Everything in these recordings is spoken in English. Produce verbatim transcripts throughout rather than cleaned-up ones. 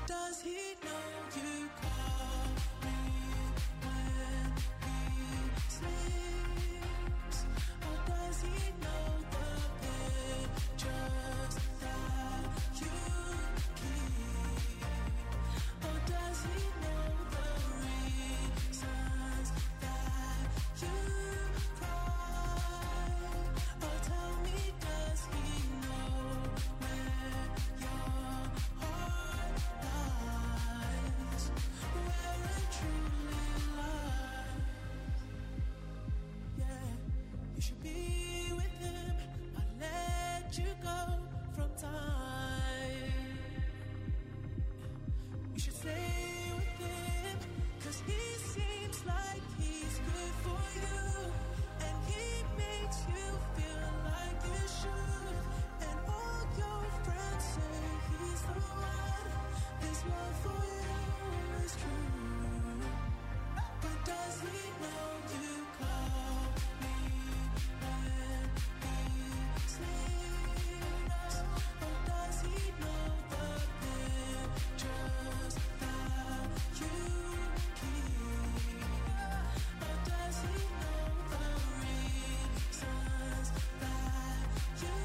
does he know you call me when he sleeps? Or does he know the pictures that you keep? Or does he know the reasons that you cry? Or tell me, does he know where your heart lies? Where it truly lies? Yeah, you should be with him. I let you go from time. You should stay with him, 'cause he seems like he's good for you, and he makes you feel like you should. And all your friends say he's the one. His love for you is true. But does he know you call me when he sleeps? Or does he know the pictures that you keep? Or does he know the reasons that you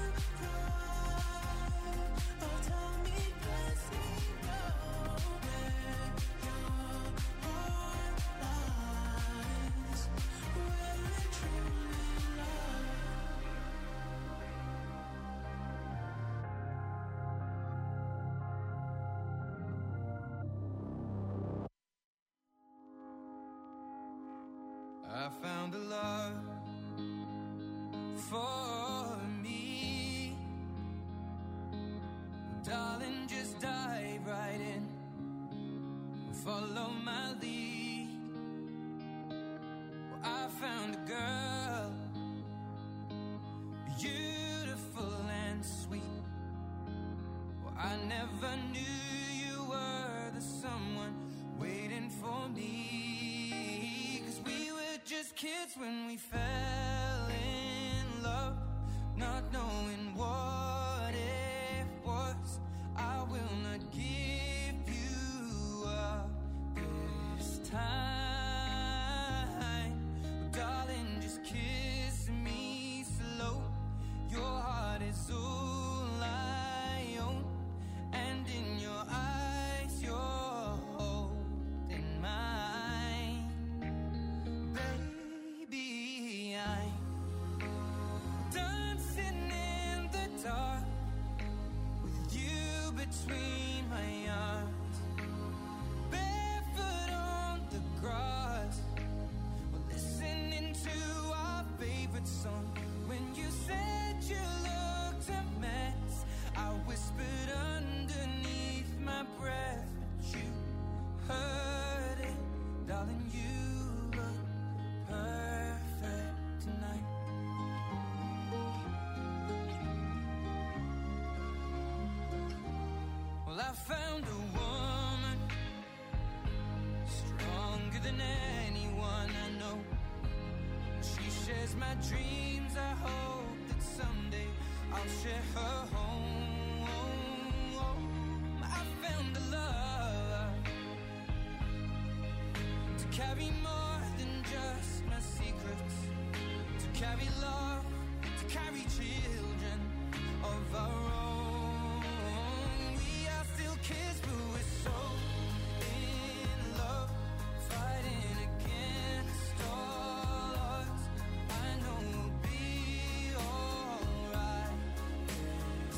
cry? Or tell me, does he know where your heart lies? Where it truly lies? I found a love for me. Darling, just dive right in. Follow my lead. Well, I found a girl, beautiful and sweet. Well, I never knew you were the someone waiting for me. 'Cause we were just kids when we fell in love, not knowing what it was. I will not give you up this time. Darling, just kiss me slow. Your heart is all I own, and in your eyes you're holding mine. Baby, I'm dancing in the dark with you between my arms, barefoot on the grass. We're listening to our favorite song. When you said you looked a mess, I whispered underneath my breath, but you heard it. Darling, you look perfect tonight. Well, I found a woman stronger than anyone I know. She shares my dreams. I hope that someday I'll share her home. I found a love to carry more than just my secrets, to carry love, to carry children of our own. We are still kids, but we're so in love, fighting against all odds. I know we'll be alright.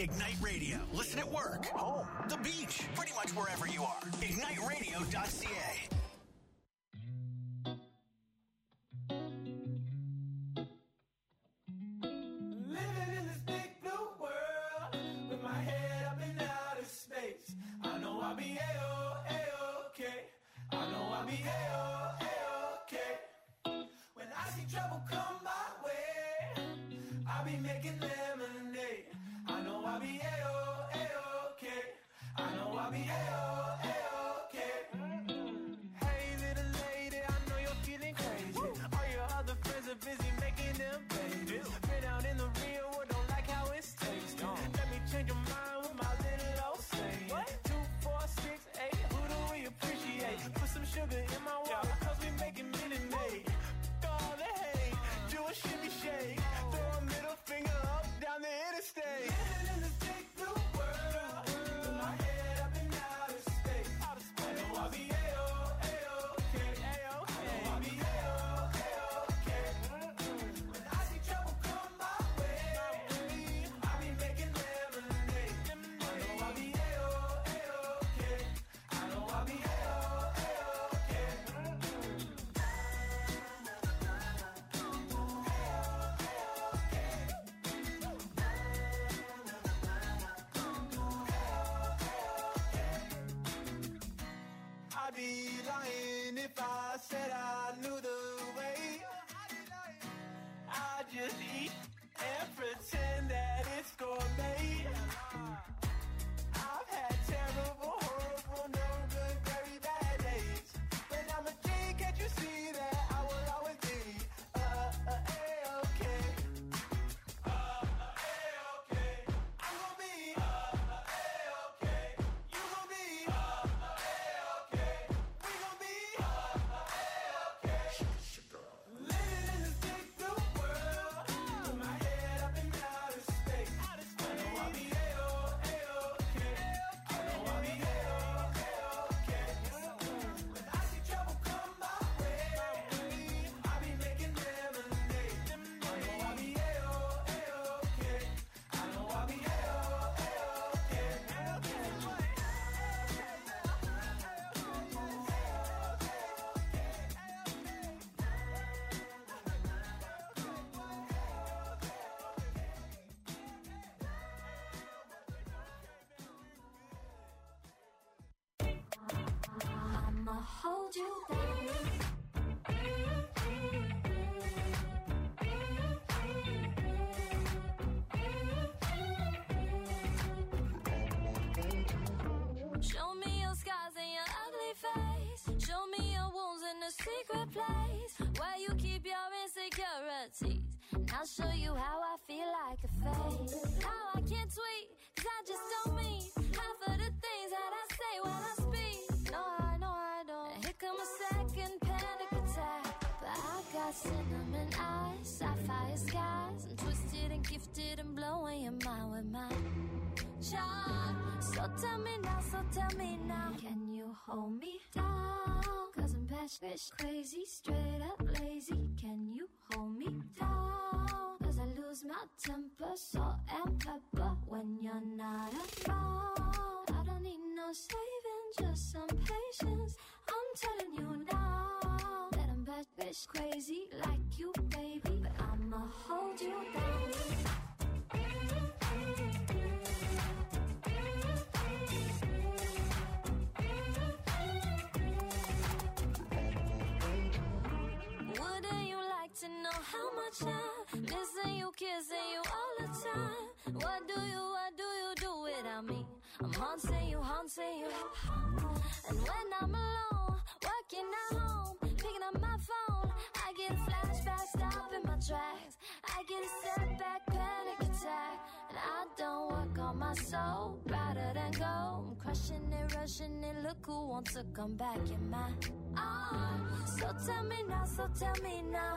Ignite Radio. Listen at work, home, the beach, pretty much wherever you are. ignite radio dot c a. Living in this big blue world with my head up in outer space. I know I'll be A-O, A-okay. I know I'll be A-O, A-okay. When I see trouble come my way, I'll be making lemonade. I know I'll be A-O, A-okay. I know I'll be A-O, A-okay. Hey little lady, I know you're feeling crazy. All your other friends are busy making them babies. Been out in the real world, don't like how it's tasting. Let me change your mind with my little old saying. Two, four, six, eight, who do we appreciate? Put some sugar in my water, cause we making Minute Maid. All the hate, do a shimmy shake. Throw a middle finger up down the interstate. Living in this big blue world, with my head up in outer space. I know I'll be A-O, A-okay. I know I'll be A-O, A-okay. When I see trouble come my way, I'll be making lemonade. I know I'll be A-O, A-okay. I know I'll be A-O, A-okay. I'd be lying if I said I knew the way. I just eat and pretend that it's gourmet. I've had terrible, horrible, no good, very bad days. But I'm a G, can't you see that I will always be uh, uh, A-okay. Uh, uh, A-okay. I'm gonna be uh, uh, A-okay. You gonna be uh, uh, A-okay. We gonna be uh, uh, A-okay. Living in this big blue world, with my head up in outer space. I know I'll be A-O, A-okay. I know I'll be A-O, A-okay. When I see trouble come my way, I'll be making lemonade. I know I'll be A-O, A-okay. I know I'll be A-O, A-okay. I'ma hold you down. Show me your scars and your ugly face. Show me your wounds in a secret place where you keep your insecurities. And I'll show you how I feel like a fake. How I can't tweet, cause I just don't mean half of the things that I say when I speak. No, I know I don't. Here come a second panic attack. But I got cinnamon eyes, sapphire skies. I'm twisted and gifted and blowing your mind with my charm. So tell me now, so tell me now, can you hold me down? Cause I'm bad bitch crazy, straight up lazy. Can you hold me down? Cause I lose my temper, salt and pepper when you're not around. I don't need no saving, just some patience. I'm telling you now that I'm bad bitch crazy like you, baby. But I'ma hold you down. Wouldn't you like to know how much I'm missing you, kissing you all the time? What do you, what do you do without me? I'm haunting you, haunting you. And when I'm alone, working at home, picking up my phone, I get a flashback, stopping my tracks. I get a setback, panic attack. And I don't work on my soul, rather than go. I'm crushing it, rushing it, look who wants to come back in my arms. So tell me now, so tell me now,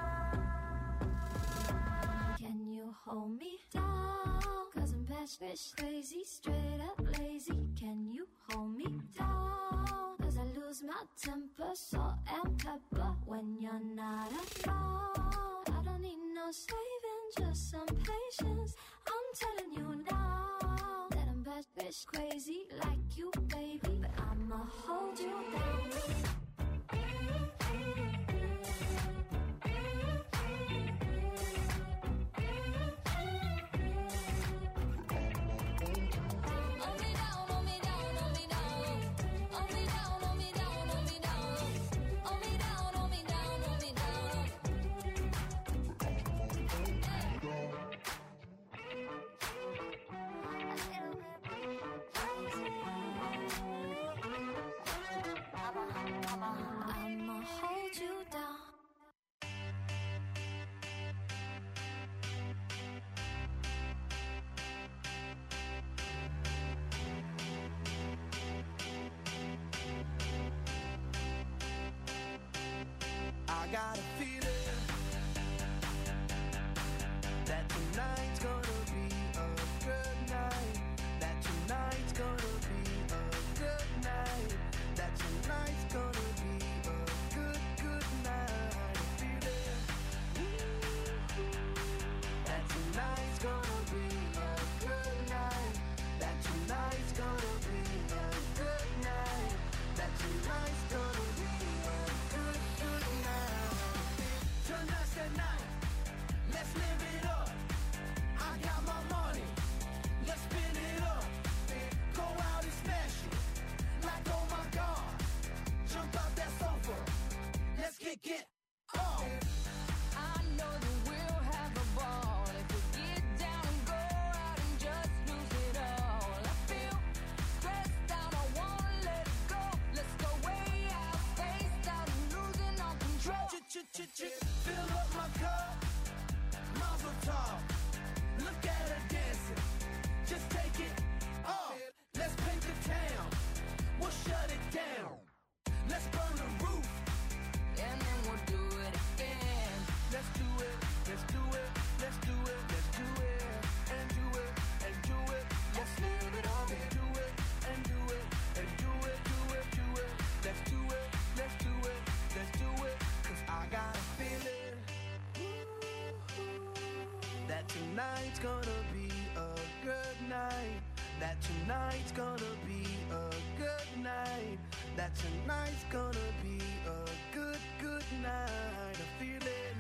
can you hold me down? Cause I'm bad bitch crazy, straight up lazy. Can you hold me down? Cause I lose my temper, salt and pepper when you're not around. I don't need no saving, just some patience. I'm telling you now that I'm bad bitch crazy like you, baby. But I'ma hold you down. I got a feeling that tonight's gonna be a good night. That tonight's gonna be a good night. That tonight's gonna be a good, good night. A feeling that tonight's gonna be a good night. That tonight's gonna be a good night. That tonight's gonna be a good, good night. Tonight's the night, let's live it up. I got my money, let's spin it up. Go out and smash it, like oh my God. Jump out that sofa, let's get get up. I know that we'll have a ball if we get down and go out and just lose it all. I feel stressed out, I wanna let it go. Let's go way out, spaced out and losing all control. Fill up my cup, Mazel tov. Look at her dancing, just take it off. Let's paint the town, we'll shut it down. Let's burn the roof, And then we'll do it again. let's do it, let's do it, let's do it, let's do it, and do it, and do it. Let's live it up and do it, and do it, and do it, do it, do it. Let's do it, let's do it, let's do it. Cause I got a feeling that tonight's gonna be a good night. That tonight's gonna be a good night. That tonight's gonna be a good, good night. A feeling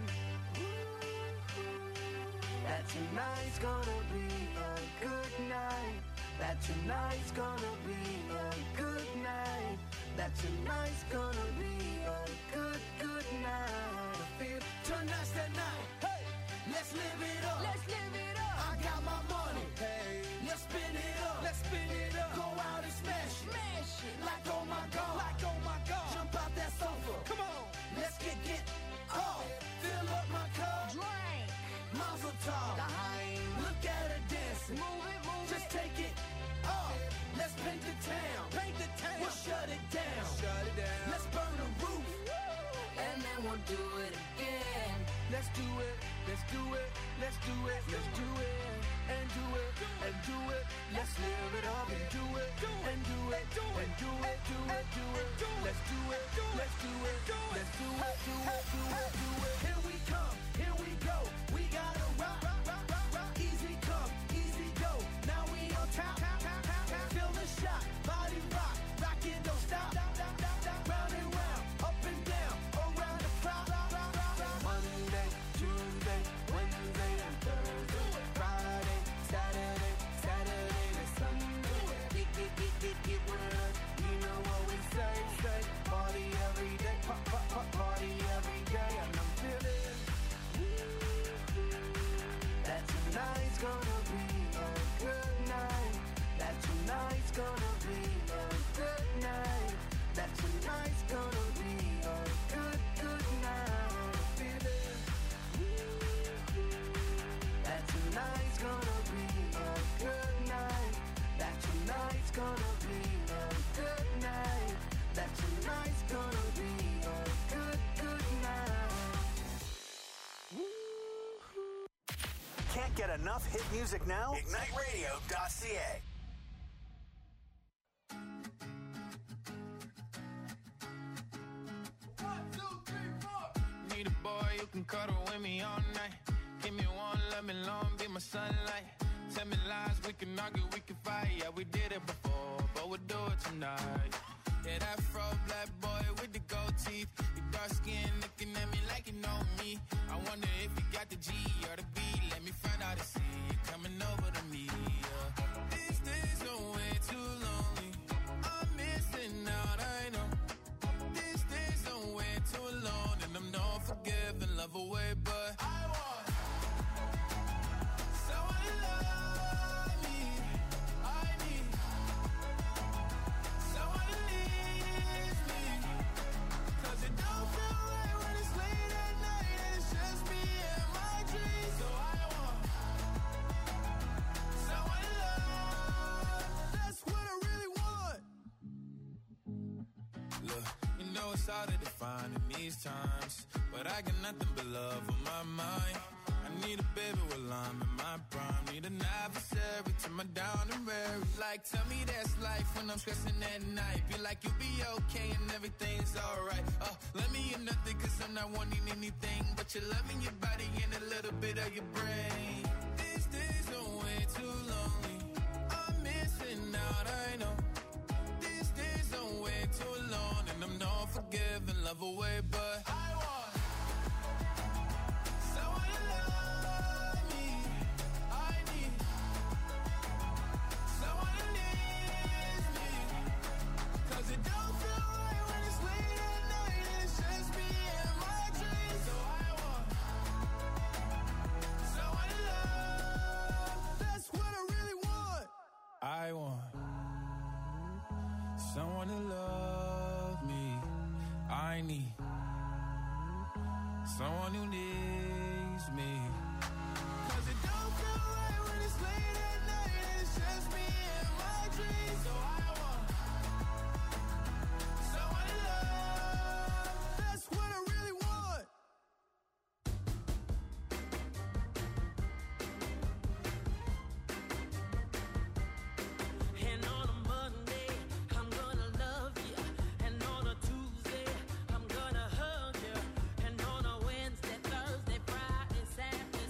that tonight's gonna be a good night. That tonight's gonna be a good night. That tonight's gonna be a good, good night. I feel tonight's the night. Hey, let's live it up. Let's live it up. I got my money. Hey, let's spin it up. Let's spin it up. Go out and smash it. Smash it. Like oh my God. Like oh my God. Jump out that sofa. Come on. Let's get get off. Fill up my cup. Drink. Mazel tov. Daheim. Look at her dancing. Move it, move Just it. take it off. Let's paint the town. Paint the town. We'll shut it down. Shut it down. Let's burn the roof. And then we'll do it again. Let's do it. Let's do it. Let's do it. Let's do it. And do it. And do it. Let's live it up and do it. And do it. And do it. Do it. Do it. Let's do it. Let's do it. Let's do it. Do it. Do it. Do it. Here we come. Here we go. We gotta rock. rock, rock, rock, rock. Easy come. Easy go. Now we on top. Feel the shot. Body rock. Rockin', don't stop. Round and round. Up and down. Around the clock. Monday, Tuesday, Wednesday, and Thursday. Friday, Saturday, Saturday to Sunday. Get, get, get, get, get with us. You know what we say, say. Party every day. Pop, pop, pop, party every day. And I'm feeling that tonight's gonna be a good night. That tonight's gonna be a good night. That tonight's gonna be a good, good night. Feeling that tonight's gonna be a good night. That tonight's gonna be a good night. That tonight's gonna be a good, good night. Can't get enough hit music now? Ignite Radio dot C A. Need a boy who can cuddle with me all night. Give me one, let me long, be my sunlight. Tell me lies, we can argue, we can fight. Yeah, we did it before, but we'll do it tonight. Yeah, that fro black boy with the gold teeth. Your dark skin looking at me like you know me. I wonder if you got the G or the B. Let me find out and see you coming over to me. Yeah. These days are way too lonely. I'm missing out, I know. These days are way too alone. And I'm not forgiving, love away, but I want someone to love me. I need someone to leave me. Cause it don't feel right when it's late at night and it's just me and my dreams. So I want someone to love. That's what I really want. Look, you know it's hard to define in these times, but I got nothing but love on my mind. I need a baby while I'm in my prime. Need an adversary to my down and weary. Like, tell me that's life when I'm stressing at night. Be like, you'll be okay and everything's alright. Uh, let me in nothing cause I'm not wanting anything but you're loving your body and a little bit of your brain. These days are way too lonely. I'm missing out, I know. These days are way too alone. And I'm not forgiving, love away, but I want someone to love me. I need someone to leave me. Cause it don't feel right when it's late at night and it's just me and my dreams. So I want someone to love. That's what I really want. I want someone to love me. I need someone who needs me. Cause it don't feel right when it's late at night and it's just me and my dreams. So I want someone to love. That's what I really want. And on a Monday, I'm gonna love you. And on a Tuesday, I'm gonna hug you. And on a Wednesday, Thursday, Friday, Saturday,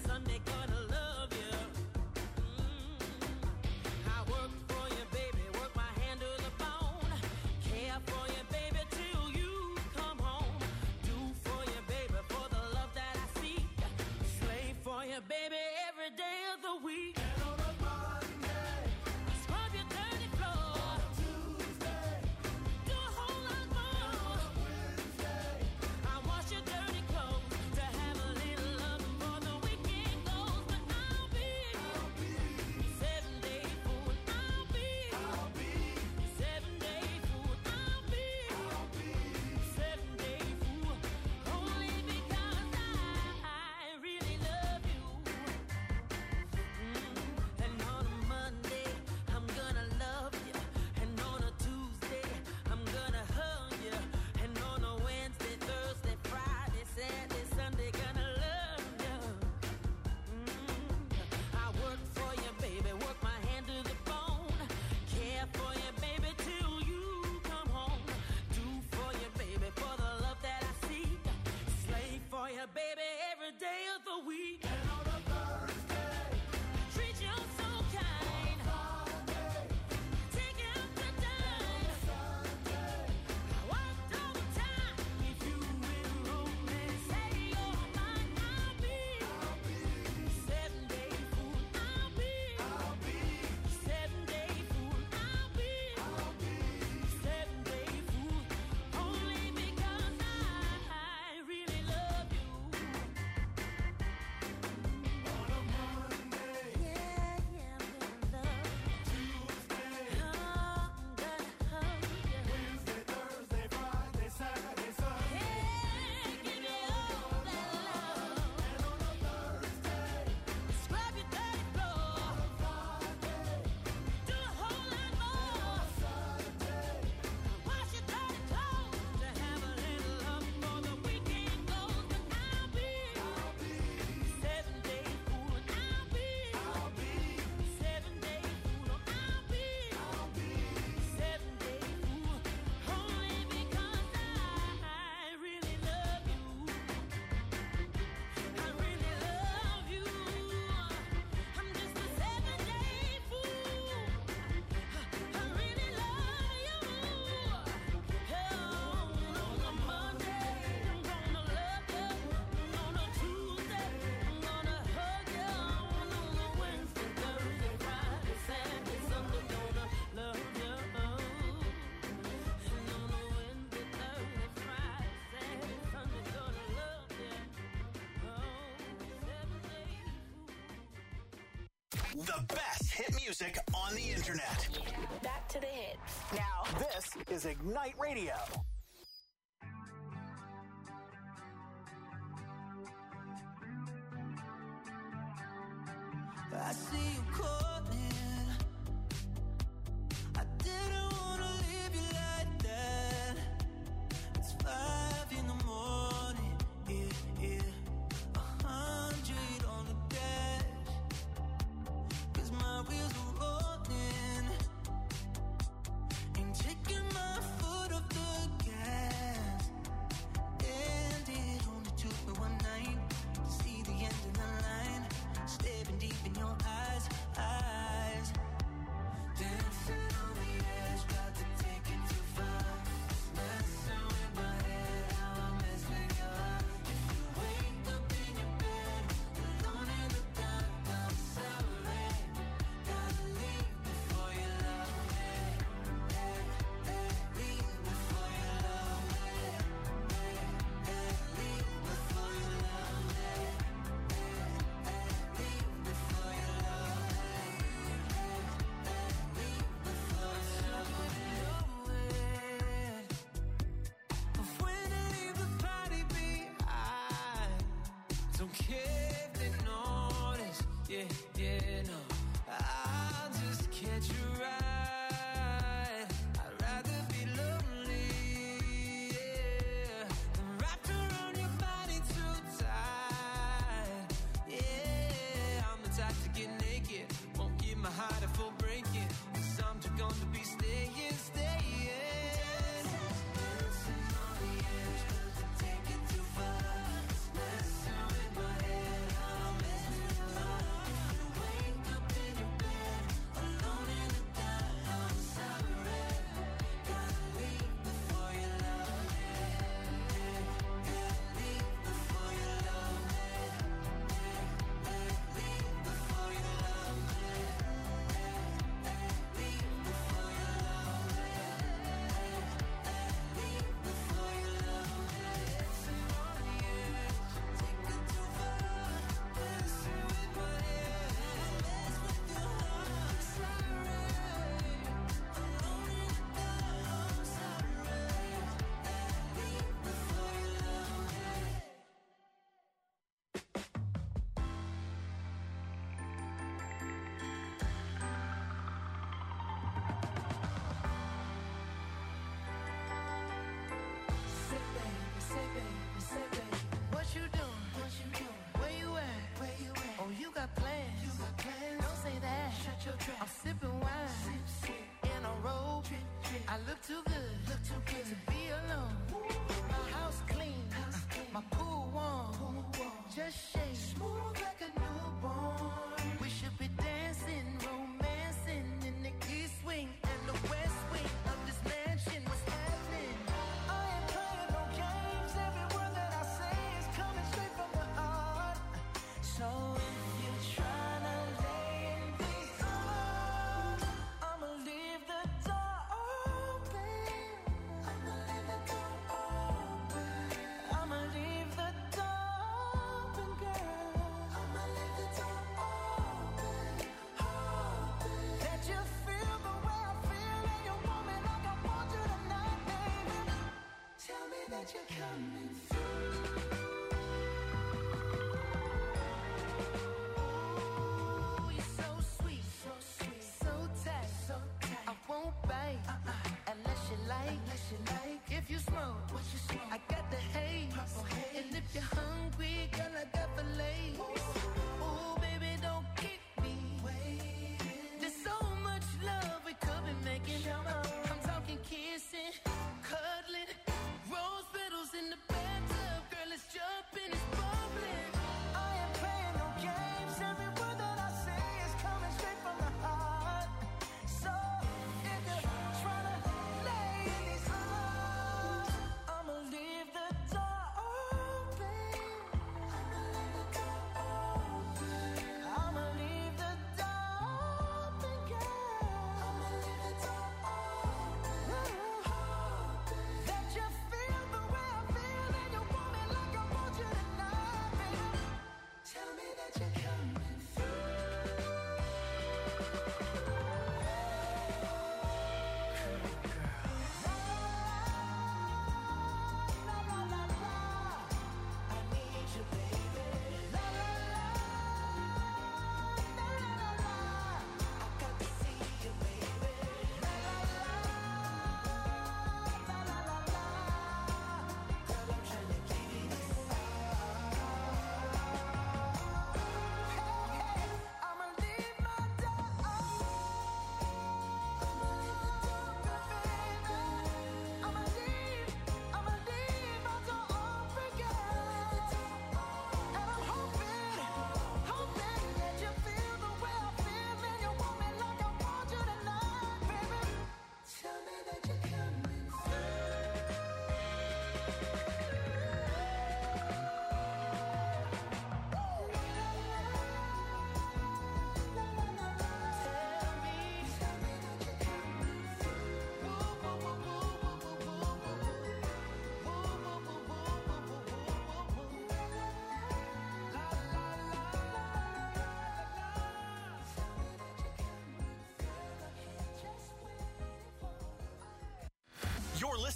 The best hit music on the internet. Back to the hits. Now, this is Ignite Radio. I see you calling. I didn't wanna leave you like that. It's five in the morning, yeah, yeah. A hundred on the dash, 'cause my wheels are rolling. Ain't taking my foot off the gas. And it only took me one night to see the end of the line. Staring deep in your eyes, eyes. Dancing on the edge, got to take it too far. Messing with my head, how I mess with your heart. If you wake up in your bed, alone in the dark, I'm sorry. Gotta leave before you love me. Hey, hey, leave before you love me. Hey, hey, leave before you love me. Don't care if they notice, yeah, yeah, no. I'll just catch you right. I'd rather be lonely, yeah, than wrapped around your body too tight. Yeah, I'm the type to get naked, won't give my heart a full breaking. 'Cause I'm too gone to be staying, staying. Dancing on the edge, 'cause I take it too far. Messing with my head, I'm messing with your heart. If you wake up in your bed, alone in the dark, I'm sorry. Gotta leave before you love me. Yeah, yeah, leave before you love me. Yeah, yeah, leave before you love me. Yeah, yeah, leave before you love me. Yeah, yeah, leave before you love me. Dancing on the edge, take it too far. Messing with my head, mess with your heart. Sorry, alone in the dark, I'm sorry. Leave before you love me. Say baby, say baby, say baby, what you doing? What you doing? Where you at? Where you at? Oh, you got plans? You got plans? Don't say that. Shut your trap. I'm sipping wine, sip, sip. In a robe. Drip, drip. I look too good, look too good to be alone. My house clean, house clean. My pool warm, pool warm. Just shake, smooth like a newborn. We should be dancing, romancing in the east wing and the west wing of this mansion. What's happening? I ain't playing no games. Every word that I say is coming straight from the heart. So if you're trying to lay in these arms, I'ma leave the door open. I'ma leave the door open. I'ma leave the door open, girl. I'ma leave the door open, open. That you feel the way I feel and you want me like I want you tonight, baby. Tell me that you're coming through. Ooh, you're so sweet, so sweet, so tight, so tight. I won't bite uh-uh. unless you like, unless you like. If you smoke, what you smoke? I got the haze. And if you're hungry, girl, I got the lace. Ooh, baby, don't keep me waiting. There's so much love we could be making. I'm talking kissing, cuddling, rose petals in the bathtub, girl, it's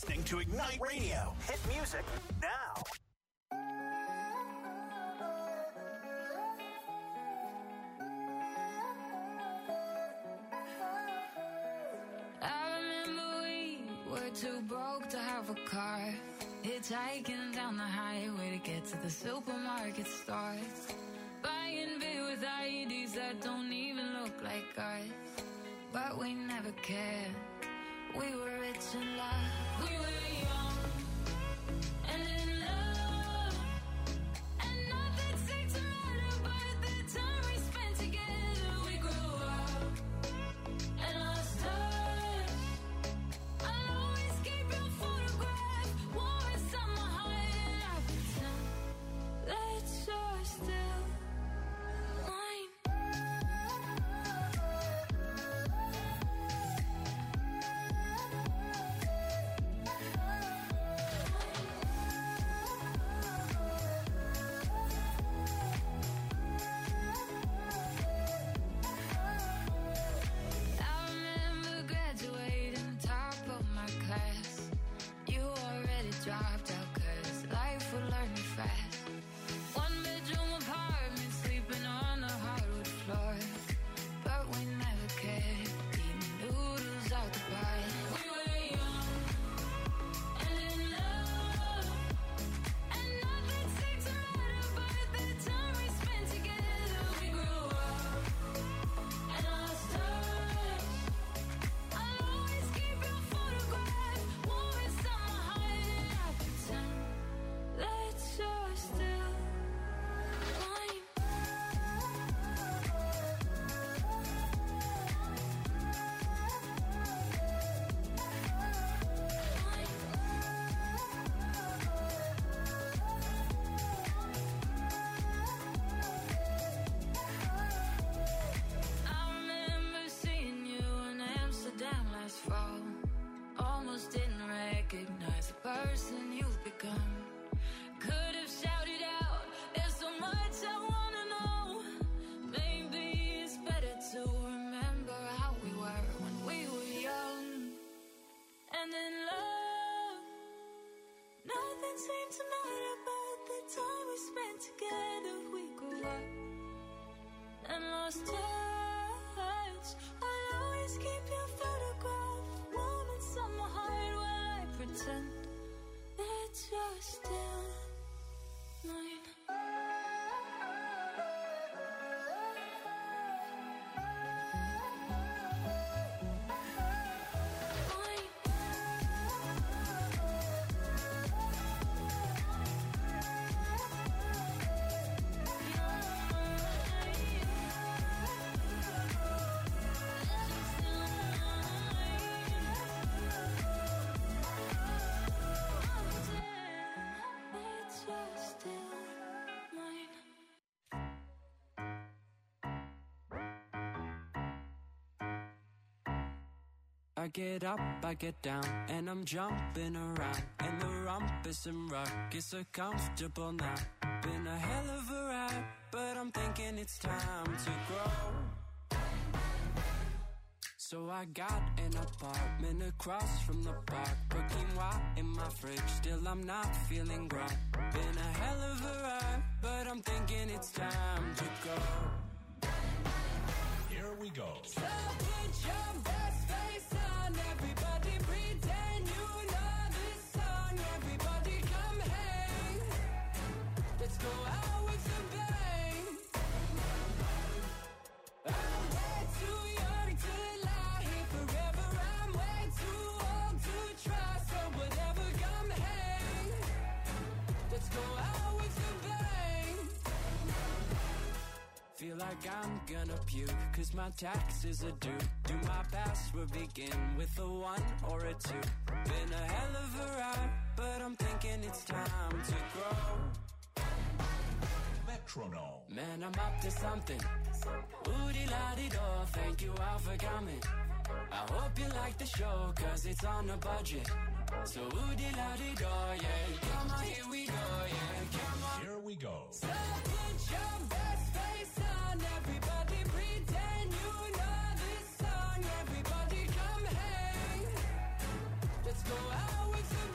listening to Ignite Radio. Hit music now. I remember we were too broke to have a car. Hitchhiking down the highway to get to the supermarket stores. Buying beer with I E Ds that don't even look like ours. But we never cared. We were rich in love. We were young and in love. And nothing seemed to matter but the time we spent together. We grew up and lost touch. I'll always keep your photograph warm inside my heart. And I pretend that you're still mine. I remember graduating top of my class. You already dropped out 'cause life would learn you fast. One bedroom apartment, sleeping on the hardwood floor. But we never cared, eating noodles out the bar. We were young and in love. And nothing seemed to matter but the time we spent together. We grew up and lost touch. I'll always keep your photograph warm inside my heart. And I pretend that you're still mine. I remember seeing you in Amsterdam last fall. Almost didn't recognize the person you've become. Could have shouted out, there's so much I wanna know. Maybe it's better to remember how we were when we were young and in love. Nothing seemed to matter but the time we spent together. We grew up and lost touch. I'll always keep your photograph warm inside my heart while I pretend that you're still mine. I get up, I get down, and I'm jumping around. And the rumpus and ruckus are comfortable now. Been a hell of a ride, but I'm thinking it's time to grow. So I got an apartment across from the park. Put quinoa in my fridge, still I'm not feeling grown. Been a hell of a ride, but I'm thinking it's time to go. Here we go. So put your best face on, everybody pretend you know this song. Everybody come hang, let's go out with a bang. I'm way too young to lie here forever. I'm way too old to try, so whatever, come hang, let's go out with a bang. Feel like I'm gonna puke, cause my taxes are due. Do my password begin with a one or a two? Been a hell of a ride, but I'm thinking it's time to grow. Metronome. Man, I'm up to something. Oodie-la-dee-do, thank you all for coming. I hope you like the show, cause it's on a budget. So oodie-la-dee-do, yeah. Come on, here we go, yeah. Come on. Here we go. So put your best face on, everybody pretend you know this song. Everybody come hang, let's go out with a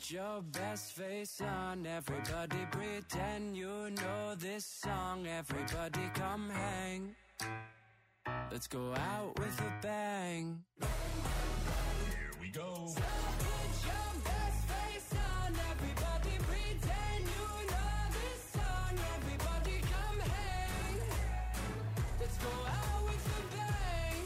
Put your best face on, everybody pretend you know this song. Everybody come hang. Let's go out with a bang. Here we go. So put your best face on, everybody pretend you know this song. Everybody come hang. Let's go out with a bang.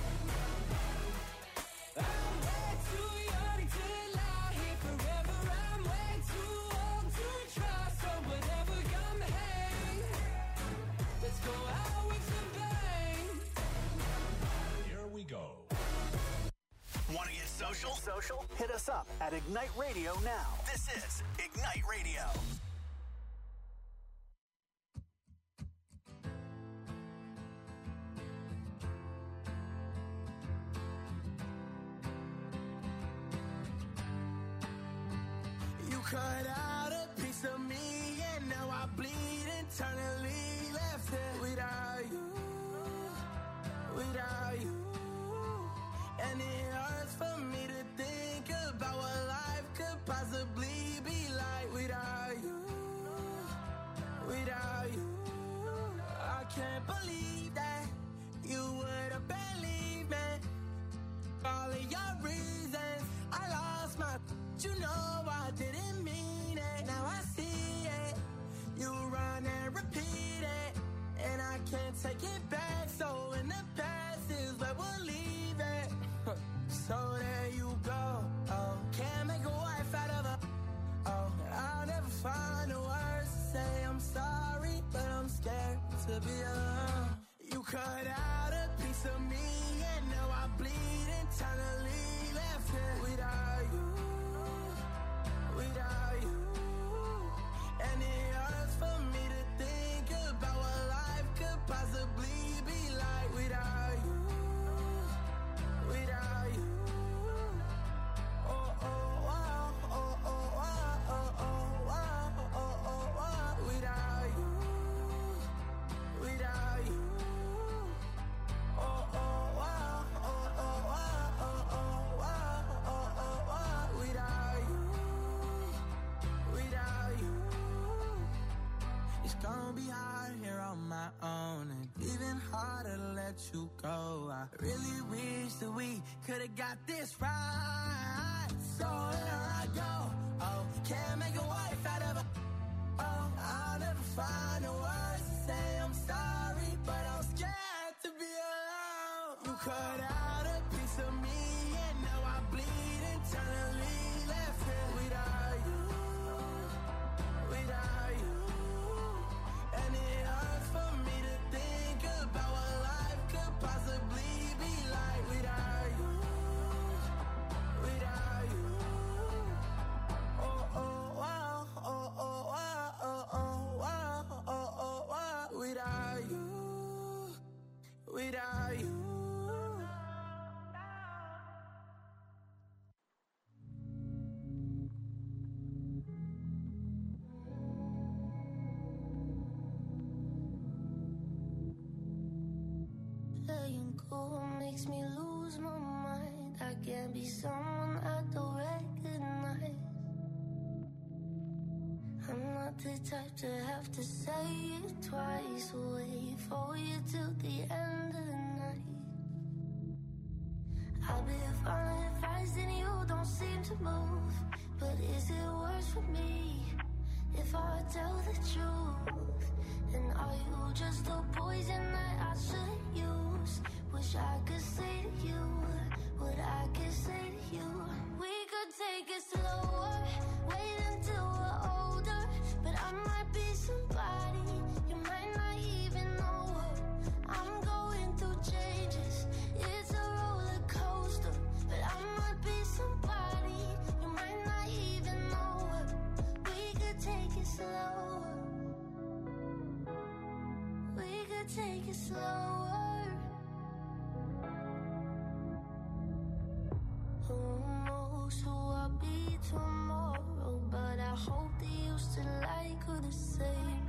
I'm way too young to lie here forever. I'm way too old to try. So whatever, come hang. Let's go out with a bang. Here we go. Want to get social? Social? Hit us up at Ignite Radio now. This is Ignite Radio. You cut out a piece of me, and now I bleed internally. Left it without you, without you. And it hurts for me to think about what life could possibly be like without you, without you. I can't believe that you would have believed me. All of your reasons, I lost my. You know I didn't mean it. Now I see it. You run and repeat it, and I can't take it back. So in the past is where we'll leave it. So there you go. Oh, can't make a wife out of a. Oh, I'll never find the words to say I'm sorry, but I'm scared to be alone. You cut out a piece of me, and now I bleed internally. Left it without you, without you. And it hurts for me to think about what life could possibly be like without you, without you. Oh, oh, wow, oh, oh, wow, oh, oh, wow, oh, oh, wow. Without you, without you. Oh, oh, wow, oh, oh, wow, oh, oh, wow, oh, oh, wow. Without you, without you. It's gonna be hard here on my own, and even harder to let you go. I really wish that we could've got this right. So here I go. Oh, can't make a wife out of a. Oh, I'll never find the words to say I'm sorry, but I'm scared to be alone. You cut out a piece of me, and now I bleed internally. Left it without you, without you. And it hurts for me to think about what life could possibly be like without you, without you. Oh, oh, wow, oh, oh, wow, oh, oh, wow, oh, oh, wow. Without you, without you. Letting go makes me lose my mind. I can't be someone I don't recognize. I'm not the type to have to say it twice. Wait for you till the end of the night. I've been following advice and you don't seem to move. But is it worse for me if I tell the truth? And are you just a poison that I should use? Wish I could say to you what I could say to you. We could take it slower, wait until we're older. But I might be somebody you might not even know. I'm going through changes, it's a roller coaster. But I might be somebody you might not even know. We could take it slower, we could take it slower. Who knows who I'll be tomorrow? But I hope that you still like her the same.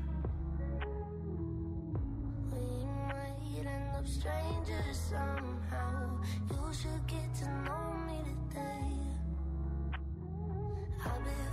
We might end up strangers somehow. You should get to know me today. I've been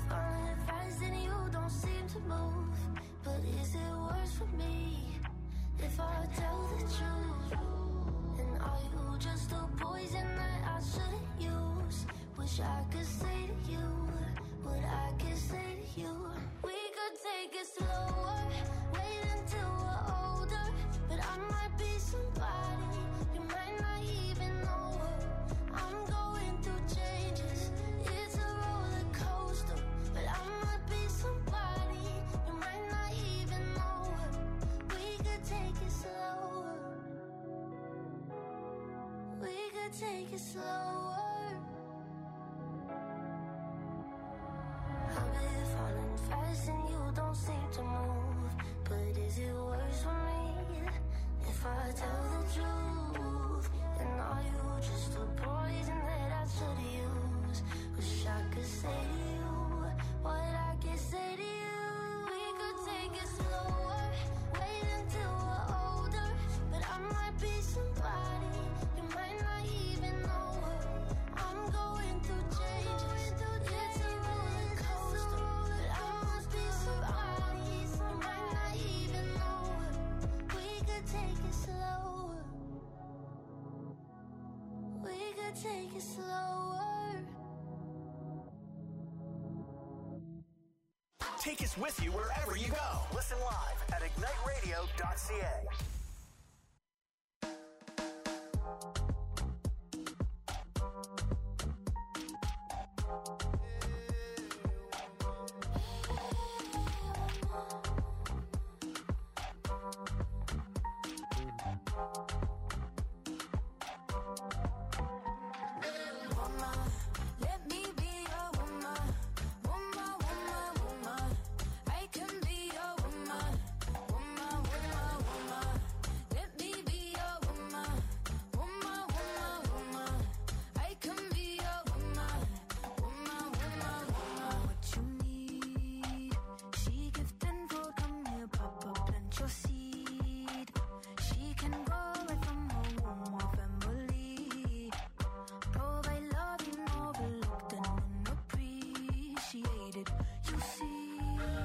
could take it slower. I've been falling fast and you don't seem to move. But is it worse for me if I tell the truth? And are you just a poison that I should use? Wish I could say to you what I can say to you. We could take it slower, wait until we're older. But I might be somebody you might not even know her. I'm going through changes, it's a roller coaster. But I must be somebody you might not even know her. We could take it slower. We could take it slower. Take us with you wherever you go. Listen live at ignite radio dot c a. Let me be your woman, woman, woman, woman. I can be your woman, woman, woman, woman. Let me be your woman, woman, woman, woman. I can be your woman, woman, woman, woman. What you need, she gift and food. Come here, Papa, plant your seed. She can grow right from her womb or family. Provide love you overlooked and unappreciated. You see,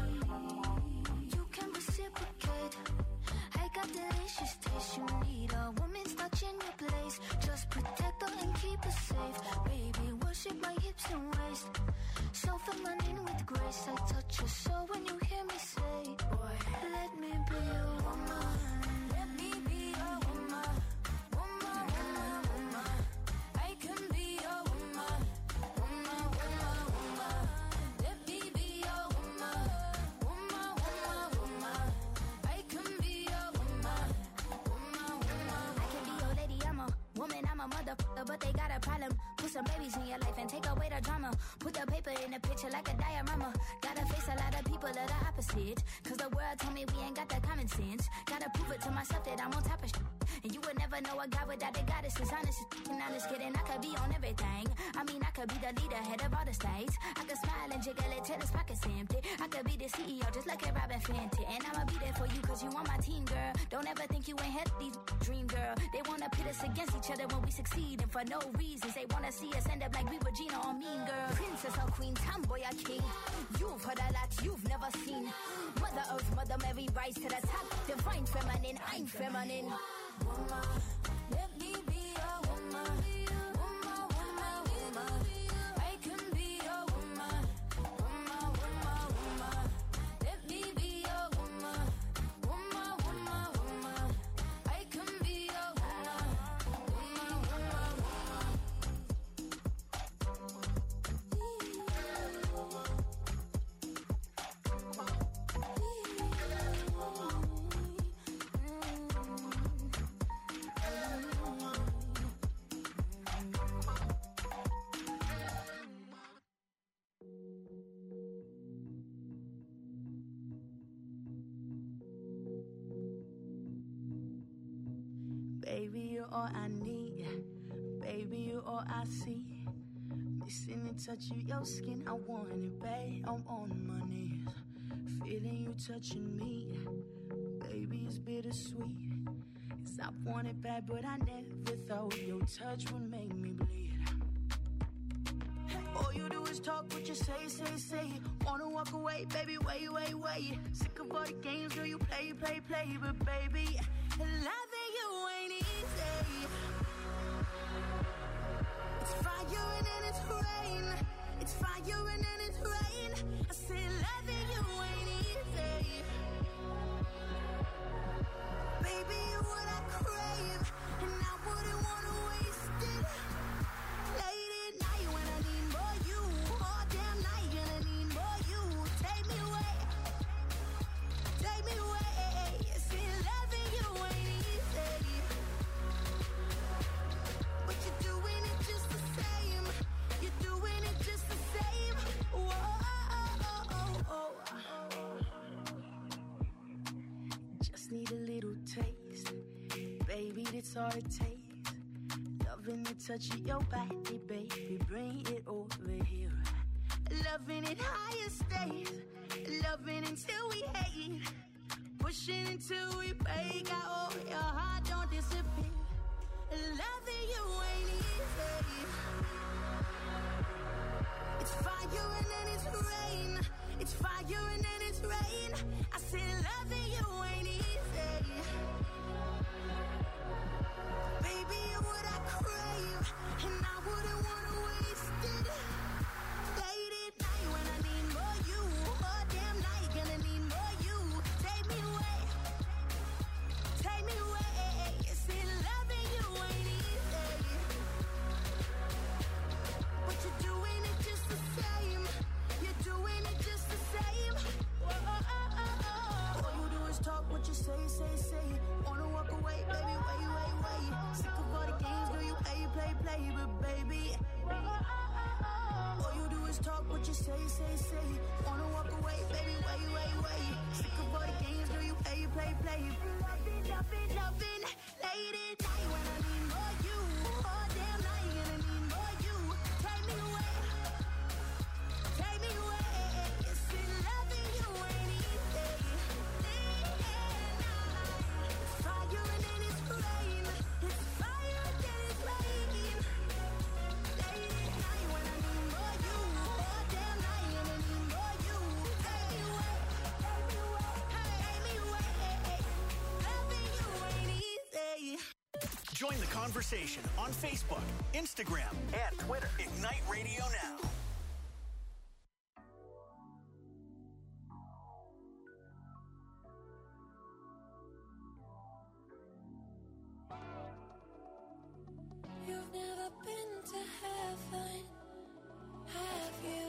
you can reciprocate. I got delicious taste. You need a woman's touch in your place. Just protect her and keep her safe. Baby, worship my hips and waist. So feminine with grace. I touch your soul when you hear me say, boy, let me be your woman. Let me be your woman. Woman, woman, woman. I can be your woman, woman, woman, woman. Let me be your woman, woman, woman, woman. I can be your woman, woman, woman. I can be your lady, I'm a woman, I'm a motherfucker, but they got a problem. Put some babies in your life and take away the drama. Put the paper in the picture like a diorama. Gotta face a lot of people that are opposite. Cause the world told me we ain't got that common sense. Gotta prove it to myself that I'm on top of shit. And you would never know a guy without a goddess. Is honest, and honest kidding. I could be on everything. I mean, I could be the leader, head of all the states. I could smile and jiggle it till his pockets empty. I could be the C E O, just like a Robin Fenty. And I'ma be there for you, cause you on my team, girl. Don't ever think you ain't had these dream, girl. They wanna pit us against each other when we succeed. And for no reasons, they wanna see us end up like we Regina or Mean Girl. Princess or queen, tomboy or king. You've heard a lot you've never seen. Mother Earth, Mother Mary, rise to the top. Divine feminine, I'm feminine. Woman, let me be your woman. Woman, woman, woman. I can be your woman. Woman, woman, woman. Let me be your woman. Woman, woman, woman. I can be your woman. Woman, woman, woman. Baby, you're all I need. Baby, you're all I see. Missing the touch of your skin, I want it, babe. I'm on my knees, feeling you touching me. Baby, it's bittersweet. Cause I want it bad, but I never thought your touch would make me bleed. All you do is talk what you say, say, say. Wanna walk away, baby, wait, wait, wait. Sick of all the games, girl, you play, play, play. But baby, loving you ain't easy. It's fire and then it's rain. It's fire and then it's rain. I say loving you ain't easy. Baby, you're what I crave, and I wouldn't wanna waste it. Late at night when I need more you, all damn night gonna need more you. Take me away, take me away. See, loving you ain't easy, but you do need a little taste. Baby, that's all it takes. Loving the touch of your body, baby, bring it over here. Loving it higher stays. Loving until we hate. Pushing until we break out. Oh, your heart don't disappear. Loving you ain't easy. It's fire and then it's rain. It's fire and then it's rain. I said loving you ain't easy. Baby, you're what I crave, and I wouldn't wanna waste it. Late at night when I need more you. All damn night gonna need more you. Take me away. Take me away. You see, loving you ain't easy. But you're doing it just the same. You're doing it just the same. Whoa, oh, oh, oh, oh. All you do is talk what you say, say, say. Wanna walk away, baby, wait, wait, wait. Sick of all the games, girl, you play, play, play. But baby, whoa, oh, oh, oh. All you do is talk what you say, say, say. Wanna walk away, baby, wait, wait, wait. Sick of all the games, girl, you play, play, play. Loving, loving, loving. Late at night when I need more you. All damn night gonna need more you. Take me away. Take me away. You see, loving you ain't easy. It's fire and then it's rain. It's fire and then it's rain. Late at night when I need more you. All damn night gonna need more you. Take me away. Take me away. Take me away. Loving you ain't easy. Join the conversation on Facebook, Instagram, and Twitter. Ignite Radio Now. You've never been to heaven, have you?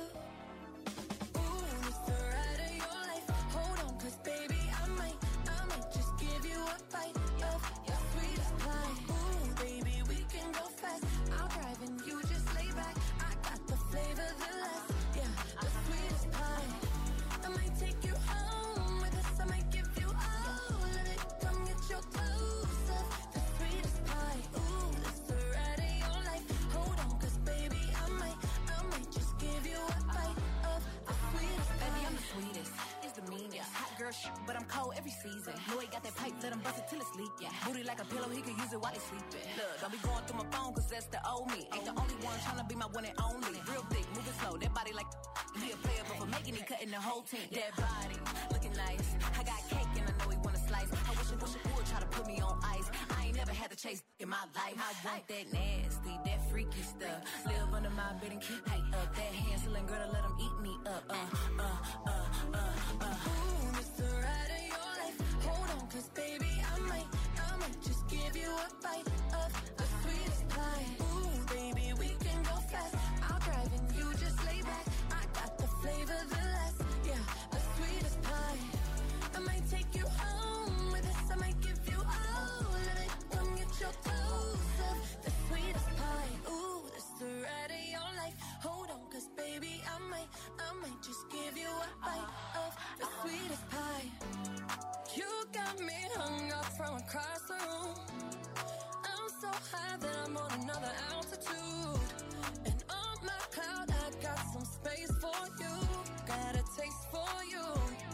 Ooh, it's the ride of your life. Hold on, cause baby, I might, I might just give you a bite of your sweetest pie. Ooh, baby, we can go fast. I'll drive and you just lay back. I got the flavor, the last, yeah, the sweetest pie. I might take you home with us. I might give you all of it. Come get your clothes off. The sweetest pie. Ooh, it's the ride of your life. Hold on, cause baby, I might, I might just give you a bite of the sweetest pie. Baby, I'm the sweetest, it's the meanest. Hot girl shit, but I'm cold every season. Know he got that pipe, let him bust it till it's leak. Yeah. Booty like a pillow, he could use it while he's sleeping. Look, don't be going through my phone, cause that's the old me. Ain't the only one tryna be my one and only. Real thick, moving slow, that body like he a player, but for making it, cutting the whole team. That body, looking nice. I got cake and I know he wanna slice. I wish I wish I would try to put me on ice. I ain't never had to chase in my life. I want that nasty, that freaky stuff. Live under my bed and keep me up. That Hansel girl to let him eat me up. Uh, uh, uh, uh, uh. Ooh, it's the ride of your life. Hold on, cause baby, I might, I might just give you a bite of the sweetest pie. Ooh, baby, we can go fast. I'll drive and you just lay back. I got the flavor, the last, yeah, the sweetest pie. I might take you home with us. I might give you all of it. Come get your clothes off. The sweetest pie. Ooh, it's the ride of your life. Hold on, cause baby, I might, I might just give you a bite of the sweetest pie. You got me hung up from across the room. I'm so high that I'm on another altitude. And on my cloud, I got some space for you. Got a taste for you.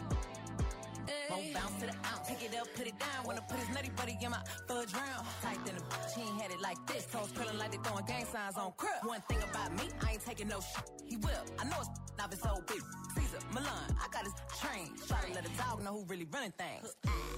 Won't bounce to the ounce. Pick it up, put it down. Wanna put his nutty buddy in my fudge round. Tight than a bitch, he ain't had it like this. Toes curling like they throwing gang signs on crib. One thing about me, I ain't taking no shit. He will. I know it's off his old bitch. Caesar, Milan, I got his train. Try to let a dog know who really running things.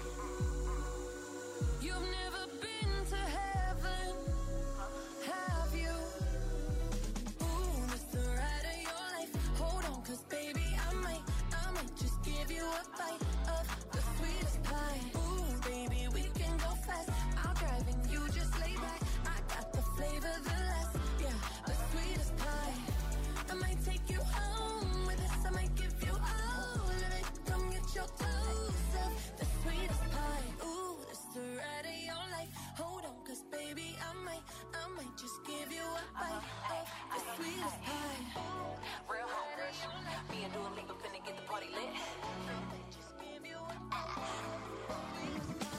You've never been to heaven, have you? Ooh, it's the ride of your life. Hold on, cause baby, I might, I might just give you a bite of the sweetest pie. Ooh, baby, we can go fast. I'll drive and you just lay back. I got the flavor, the last, yeah, the sweetest pie. I might take you home with us. I might give you all of it. Come get your clothes off. The sweetest pie. Ooh, it's the ride of your life. Hold on, cause baby, I might, I might just give you a bite of the sweetest pie. Real hungry. Me and Dua Lipa finna get the party lit. Just give you a bite of the sweetest pie.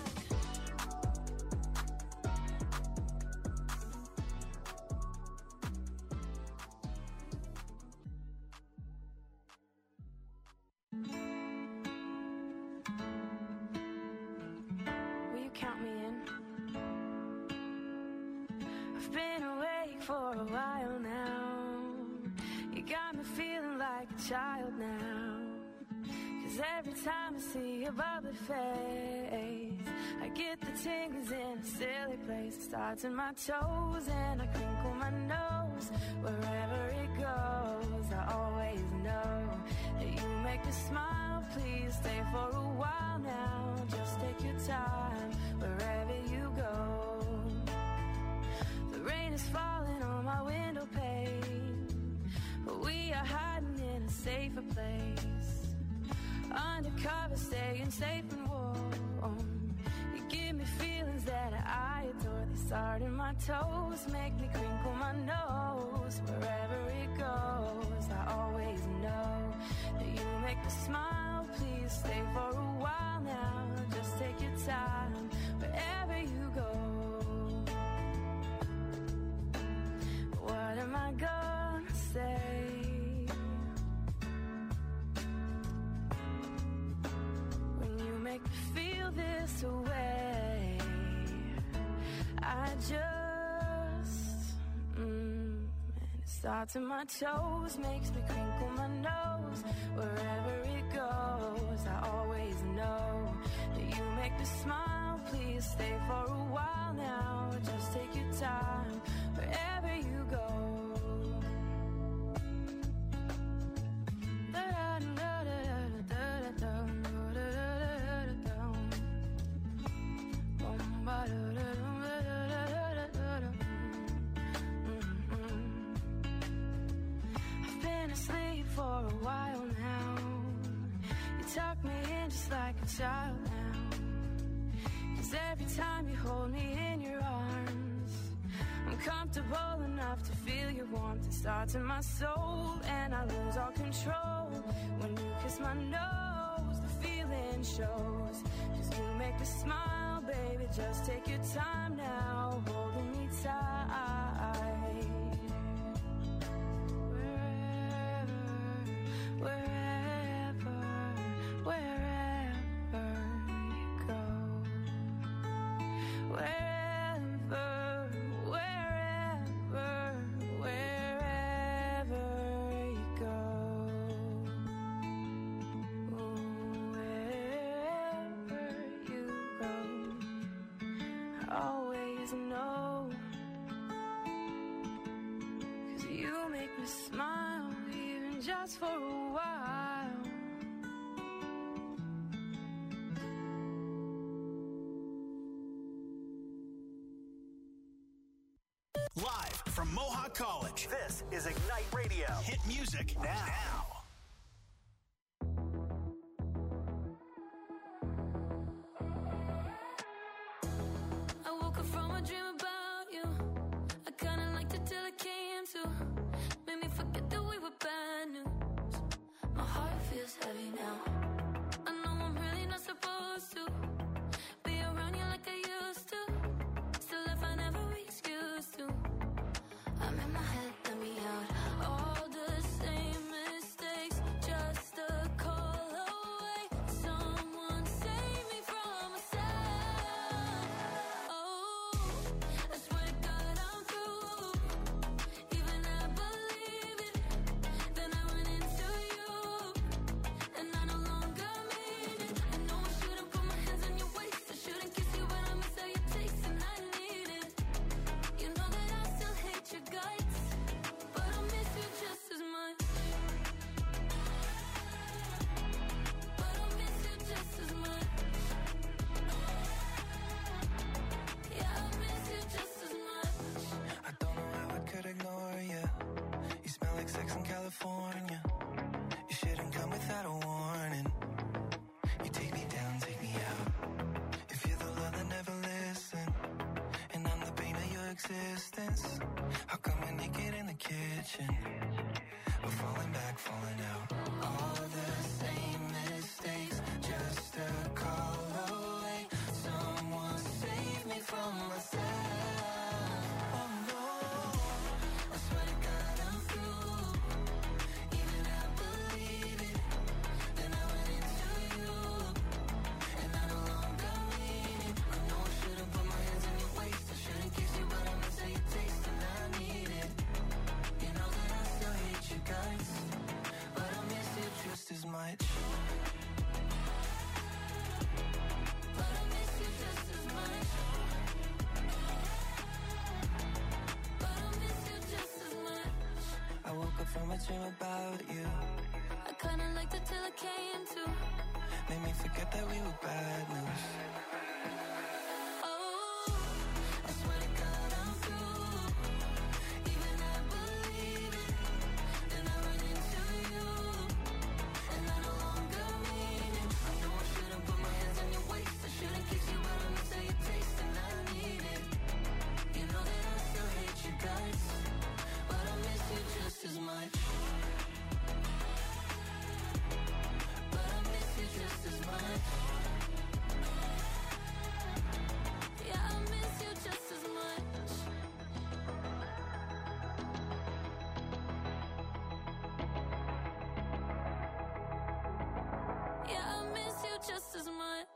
Will you count me in? I've been awake for a while now. You got me feeling like a child now. Cause every time I see your bubbly face, I get the tingles in a silly place. It starts in my toes and I crinkle my nose. Wherever it goes, I always know that you make me smile. Please stay for a while now. Just take your time wherever you go. The rain is falling on my window pane, but we are hiding in a safer place. Undercover, staying safe and warm. You give me feelings that I adore. They start in my toes, make me crinkle my nose. Wherever it goes, I always know that you make me smile. Please stay for a while now. Just take your time wherever you go. What am I gonna say? Make me feel this way. I just mm, and it starts in my toes, makes me crinkle my nose. Wherever it goes, I always know that you make me smile. Please stay for a while now. Just take your time wherever you go. I've been asleep for a while now. You tuck me in just like a child now. Cause every time you hold me in your arms, I'm comfortable enough to feel your warmth. It starts in my soul and I lose all control. When you kiss my nose, the feeling shows. Cause you make me smile, baby, just take your time now, holding me tight. Wherever, wherever, wherever you go. Wherever, wherever, wherever you go. Wherever you go, I always know. Cause you make me smile, even just for a while. Live from Mohawk College, this is Ignite Radio. Hit music now. now. I woke up from a dream about you. I kinda liked it till I came to. Made me forget that we were bad news. My heart feels heavy now. I know I'm really not supposed to be around you like I used to. Still if I never excuse to. I'm in my head, let me out. All the same mistakes, just a call away. Someone save me from myself. Oh, I swear to God I'm through. Even I believe it. dream about you. I kinda liked it till it came to. Made me forget that we were bad news. Oh, I swear to God I'm through. Even I believe it. Then I run into you, and I no longer mean it. I know I shouldn't put my hands on your waist. I shouldn't kiss you, but I miss how you taste, and I need it. You know that I still hate you guys, but I miss you just as much. But I miss you just as much. Yeah, I miss you just as much. Yeah, I miss you just as much.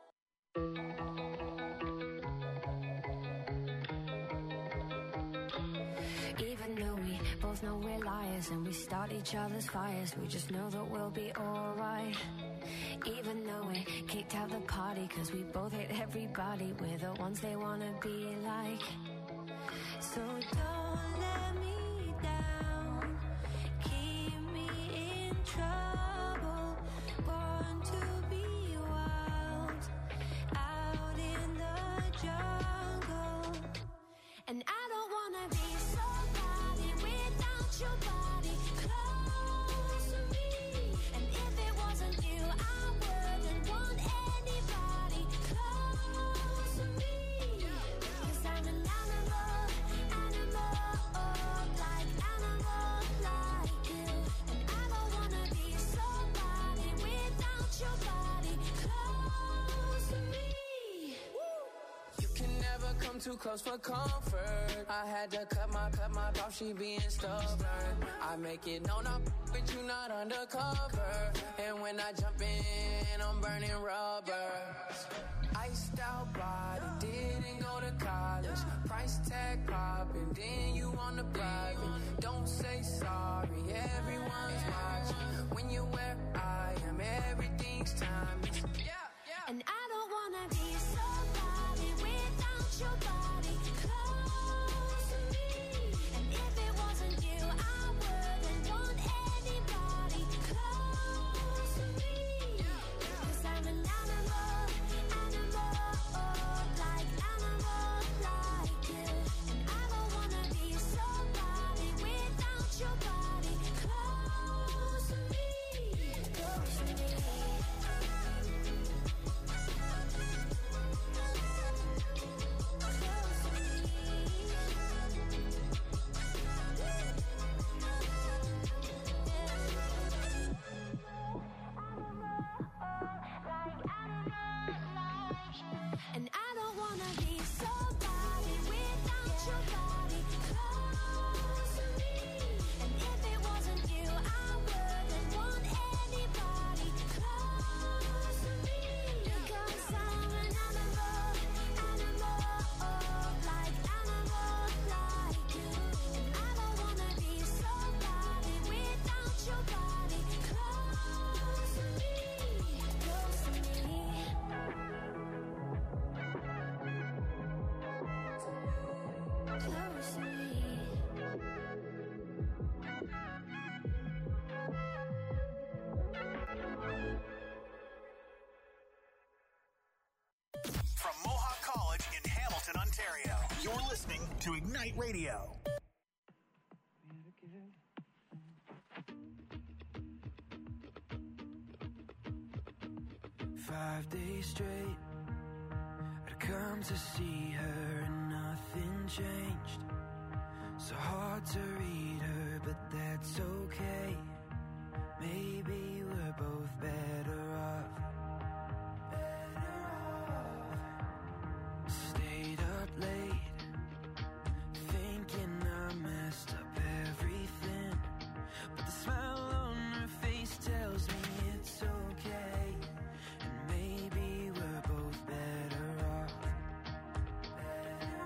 Even though we both know we're liars and we start each other's fires, we just know that we'll be alright. Even though we kicked out the party cause we both hate everybody, we're the ones they wanna be like. So don't let me down, keep me in trouble, born to be wild, out in the jungle. And I don't wanna be somebody without your body close to me. And if it wasn't you, I wouldn't want anybody close to me. Cause I'm an animal, animal, like animal like you. And I don't wanna be somebody without your body close to me. You can never come too close for comfort. I had to cut my, cut my off, she being stubborn. I make it known I'm with you, not undercover. And when I jump in, I'm burning rubber. Iced out body, didn't go to college. Price tag popping, then you on the private. Don't say sorry, everyone's watching. When you're where I am, everything's timeless. And I don't wanna be somebody without your body close to me. And if it wasn't you, I wouldn't want anybody close to me. Cause I'm an animal, animal, like animal like you. And I don't wanna be somebody without your body close to me. Close to me. And I don't wanna be somebody without your body close to me. And if it wasn't you, I wouldn't want anybody close to me. Because I'm an animal, animal, like animal like you. And I don't wanna be somebody without your body close to me. Close to me. Close to me. From Mohawk College in Hamilton, Ontario, you're listening to Ignite Radio. Five days straight, I'd come to see her and nothing changed. So hard to read her, but that's okay. Maybe we're both better off. Better off. Stayed up late, thinking I messed up everything. But the smile on her face tells me it's okay. And maybe we're both better off. Better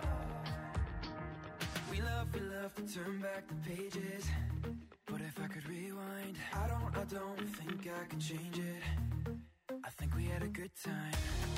off. We love, we love to turn back the pages. But if I could rewind, I don't, I don't think I could change it. I think we had a good time.